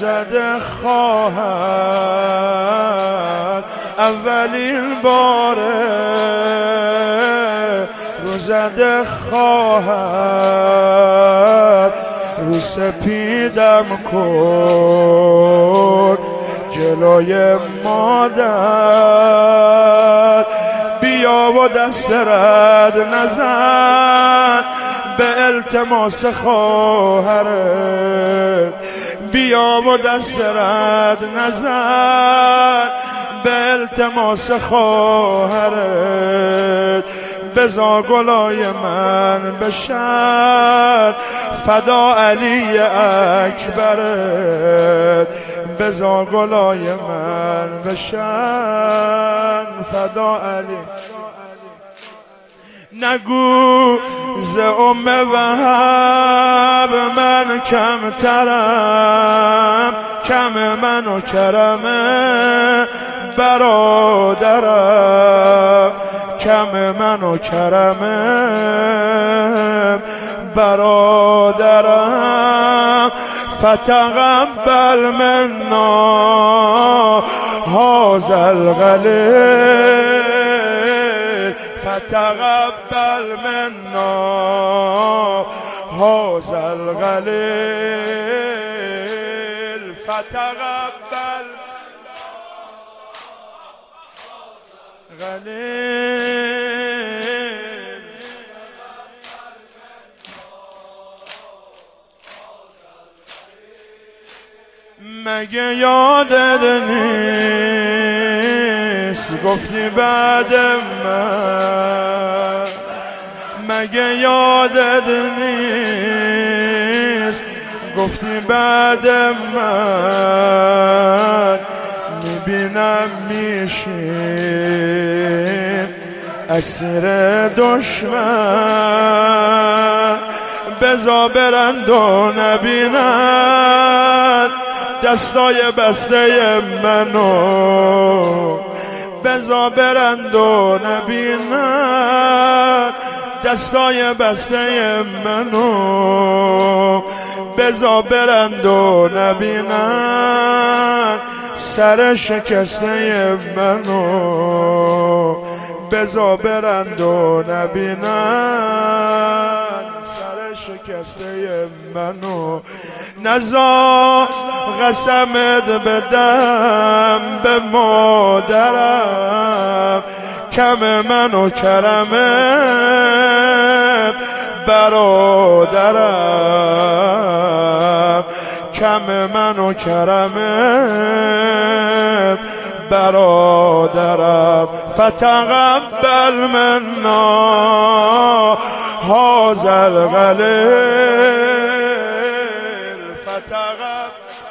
زده خواهد اولین باره، رو زده خواهد رو سپیدم کن جلوی مادر، بیا و دست رد نزن به التماس خواهرت، بیا و دست رد نزن به التماس خواهرت، بزا گلای من بشن فدا علی اکبرت، بزا گلای من بشن فدا علی. نگو ز ام وهب من کمترم، کم من و کرم برادرم، کم من و کرم برادرم، فتقبل منا هذا الغلیل، فتقبل منا هذا الغلیل، فتقبل غلیل. مگه یادت نیست گفتی بعد من، مگه یادت نیست گفتی بعد من، میبینم میشین اسیر دشمن، بزا برند و نبینن دستای بسته منو، بزا برند و نبینن دستای بسته منو، بزا برند و نبینن سر شکسته منو، بزا برند و نبینن سر شکسته منو. نزا قسمت بدم به مادرم، کم من و کرم برادرم، کم من و کرم برادرم، فتقبل منا هذا الغلیل، فتقبل